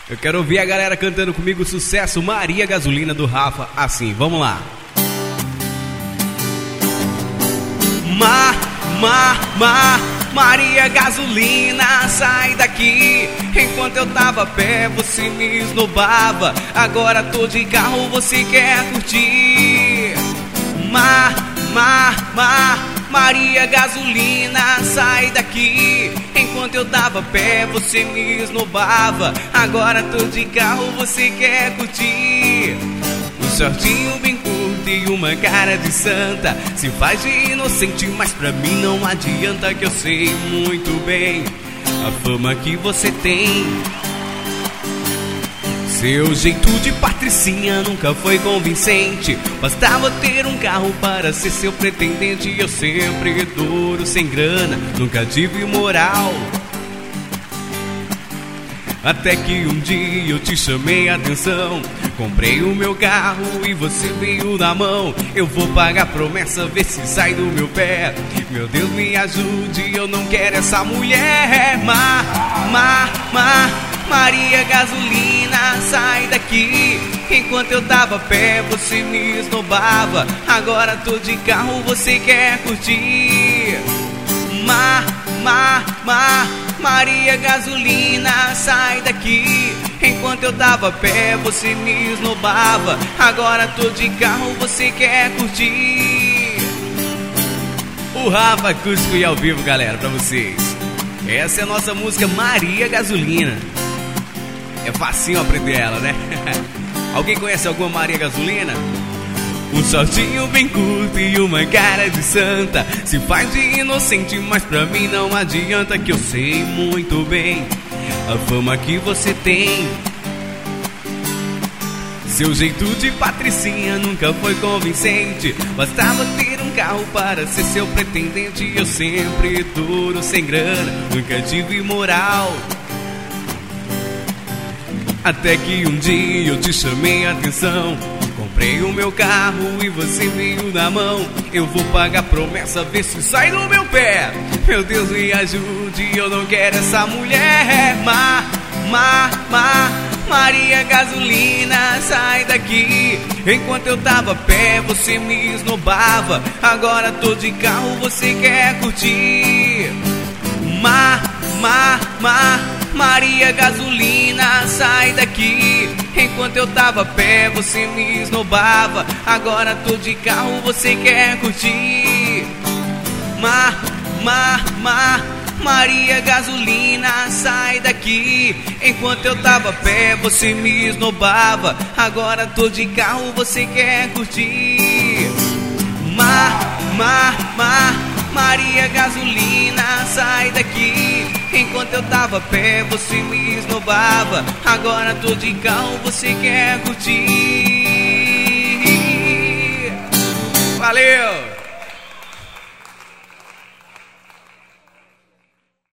Eu quero ouvir a galera cantando comigo o sucesso Maria Gasolina do Rafa. Assim, vamos lá. Maria Gasolina, sai daqui. Enquanto eu tava a pé, você me esnobava. Agora tô de carro, você quer curtir. Maria Gasolina, sai daqui. Enquanto eu tava a pé, você me esnobava. Agora tô de carro, você quer curtir. Um shortinho bem curto e uma cara de santa. Se faz de inocente, mas pra mim não adianta, que eu sei muito bem a fama que você tem. Seu jeito de patricinha nunca foi convincente. Bastava ter um carro para ser seu pretendente. Eu sempre duro, sem grana, nunca tive moral. Até que um dia eu te chamei a atenção. Comprei o meu carro e você veio na mão. Eu vou pagar a promessa, vê se sai do meu pé. Meu Deus, me ajude, eu não quero essa mulher. Maria Gasolina, sai daqui. Enquanto eu tava a pé, você me esnobava. Agora tô de carro, você quer curtir. Maria Gasolina, sai daqui. Enquanto eu tava a pé, você me esnobava. Agora tô de carro, você quer curtir. O Rafa Acústico e ao vivo, galera, pra vocês. Essa é a nossa música Maria Gasolina. É facinho aprender ela, né? Alguém conhece alguma Maria Gasolina? Um shortinho bem curto e uma cara de santa. Se faz de inocente, mas pra mim não adianta, que eu sei muito bem a fama que você tem. Seu jeito de patricinha nunca foi convincente. Bastava ter um carro para ser seu pretendente. Eu sempre duro, sem grana, nunca tive moral. Até que um dia eu te chamei a atenção. Comprei o meu carro e você veio na mão. Eu vou pagar a promessa, vê se sai do meu pé. Meu Deus, me ajude, eu não quero essa mulher. Maria Gasolina, sai daqui. Enquanto eu tava a pé, você me esnobava. Agora tô de carro, você quer curtir. Maria Gasolina, sai daqui. Enquanto eu tava a pé, você me esnobava. Agora tô de carro, você quer curtir. Maria Gasolina, sai daqui. Enquanto eu tava a pé, você me esnobava. Agora tô de carro, você quer curtir. Maria Gasolina, sai daqui. Enquanto eu tava a pé, você me esnobava. Agora tô de carro, você quer curtir. Valeu!